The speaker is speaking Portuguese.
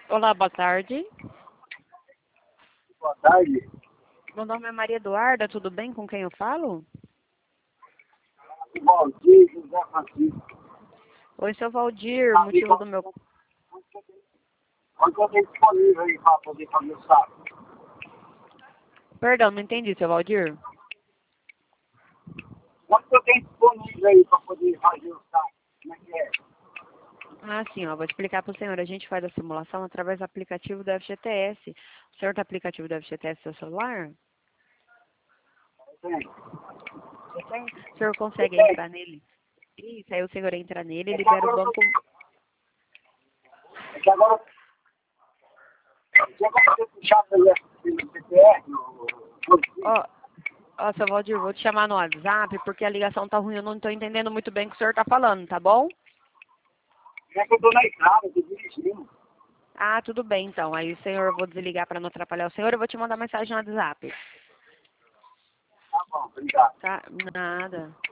Olá, boa tarde. Boa tarde. Meu nome é Maria Eduarda, tudo bem? Com quem eu falo? Valdir José Francisco. Oi, seu Valdir, motivo do meu... Quando eu tenho disponível aí para poder fazer o saco? Perdão, não entendi, seu Valdir. Quando eu tenho disponível aí para poder fazer o saco? Como é que é? Ah, sim, ó, vou explicar para o senhor. A gente faz a simulação através do aplicativo do FGTS. O senhor tem aplicativo do FGTS no seu celular? Tem. Você tem? O senhor consegue Tem. entrar nele? Isso, aí o senhor entra nele e É que libera o agora eu tô... banco... É que agora... Se eu puxar pelo CPR, Ó, ó, seu Valdir, vou te chamar no WhatsApp porque a ligação tá ruim, eu não estou entendendo muito bem o que o senhor tá falando, tá bom? é que eu tô na estrada, tô dirigindo. Ah, tudo bem, então. Aí, senhor, eu vou desligar para não atrapalhar o senhor. Eu vou te mandar mensagem no WhatsApp. Tá bom, obrigado. Tá? Nada.